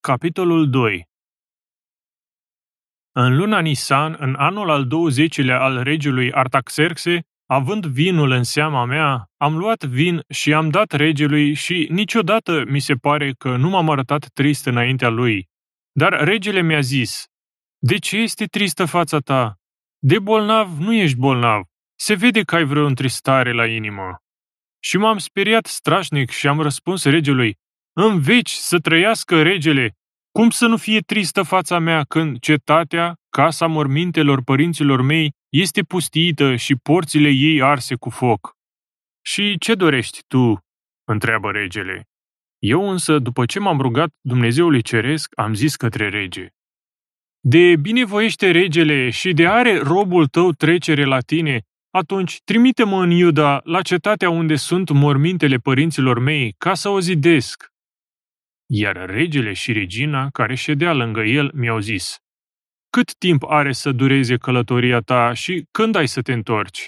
Capitolul 2. În luna Nisan, în anul al 20-lea al regelui Artaxerxe, având vinul în seama mea, am luat vin și am dat regelui și niciodată mi se pare că nu m-am arătat trist înaintea lui. Dar regele mi-a zis: „De ce este tristă fața ta? De bolnav nu ești bolnav. Se vede că ai vreo întristare la inimă." Și m-am speriat strașnic și am răspuns regelui: „În veci să trăiască regele! Cum să nu fie tristă fața mea când cetatea, casa mormintelor părinților mei, este pustiită și porțile ei arse cu foc?" „Și ce dorești tu?" întreabă regele. Eu însă, după ce m-am rugat Dumnezeului Ceresc, am zis către rege: „De binevoiește regele și de are robul tău trecere la tine, atunci trimite-mă în Iuda, la cetatea unde sunt mormintele părinților mei, ca să o zidesc." Iar regele și regina, care ședea lângă el, mi-au zis: „Cât timp are să dureze călătoria ta și când ai să te întorci?"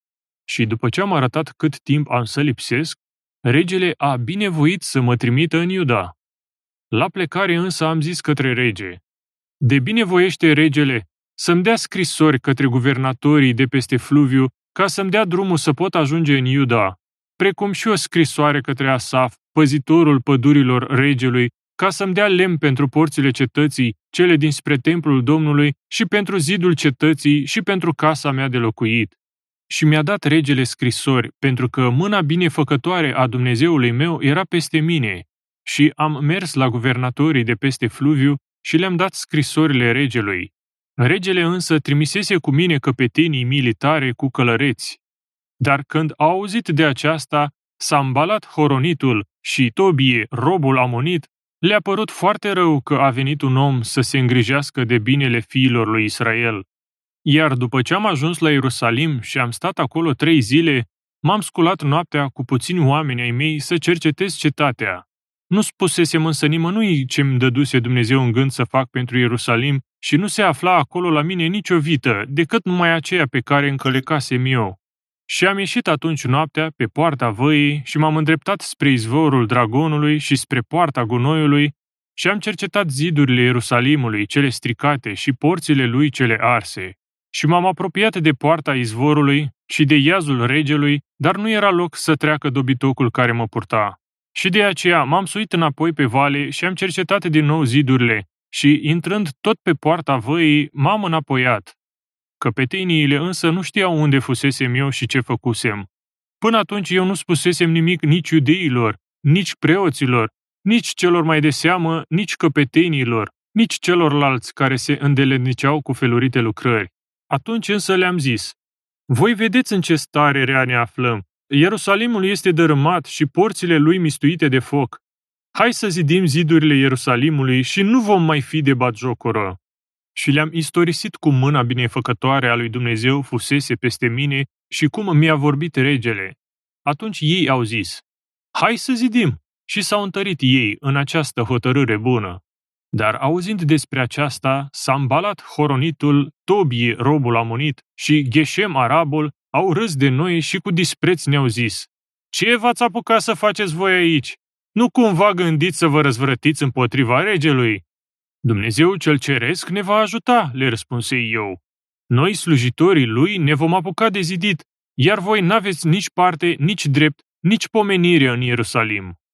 Și după ce am arătat cât timp am să lipsesc, regele a binevoit să mă trimită în Iuda. La plecare însă am zis către rege: „De binevoiește regele să-mi dea scrisori către guvernatorii de peste fluviu, ca să-mi dea drumul să pot ajunge în Iuda, precum și o scrisoare către Asaf, păzitorul pădurilor regelui, ca să-mi dea lemn pentru porțile cetății, cele dinspre templul Domnului, și pentru zidul cetății și pentru casa mea de locuit." Și mi-a dat regele scrisori, pentru că mâna binefăcătoare a Dumnezeului meu era peste mine, și am mers la guvernatorii de peste fluviu și le-am dat scrisorile regelui. Regele însă trimisese cu mine căpetenii militare cu călăreți. Dar când au auzit de aceasta, Sambalat Horonitul și Tobie, robul amonit, le-a părut foarte rău că a venit un om să se îngrijească de binele fiilor lui Israel. Iar după ce am ajuns la Ierusalim și am stat acolo 3 zile, m-am sculat noaptea cu puțini oameni ai mei să cercetez cetatea. Nu spusesem însă nimănui ce-mi dăduse Dumnezeu în gând să fac pentru Ierusalim și nu se afla acolo la mine nicio vită, decât numai aceea pe care încălecasem eu. Și am ieșit atunci noaptea pe poarta văii și m-am îndreptat spre izvorul Dragonului și spre poarta Gunoiului și am cercetat zidurile Ierusalimului, cele stricate, și porțile lui cele arse. Și m-am apropiat de poarta izvorului și de iazul regelui, dar nu era loc să treacă dobitocul care mă purta. Și de aceea m-am suit înapoi pe vale și am cercetat din nou zidurile și, intrând tot pe poarta văii, m-am înapoiat. Căpeteniile însă nu știau unde fusesem eu și ce făcusem. Până atunci eu nu spusesem nimic nici iudeilor, nici preoților, nici celor mai de seamă, nici căpetenilor, nici celorlalți care se îndeletniceau cu felurite lucrări. Atunci însă le-am zis: „Voi vedeți în ce stare rea ne aflăm. Ierusalimul este dărâmat și porțile lui mistuite de foc. Hai să zidim zidurile Ierusalimului și nu vom mai fi de batjocură." Și le-am istorisit cum mâna binefăcătoare a lui Dumnezeu fusese peste mine și cum mi-a vorbit regele. Atunci ei au zis: „Hai să zidim!" Și s-au întărit ei în această hotărâre bună. Dar auzind despre aceasta, Sambalat Horonitul, Tobie robul amonit și Geshem arabul au râs de noi și cu dispreț ne-au zis: „Ce v-ați apucat să faceți voi aici? Nu cumva gândiți să vă răzvrătiți împotriva regelui?" „Dumnezeul cel ceresc ne va ajuta," le răspunsei eu. „Noi, slujitorii lui, ne vom apuca de zidit, iar voi n-aveți nici parte, nici drept, nici pomenire în Ierusalim."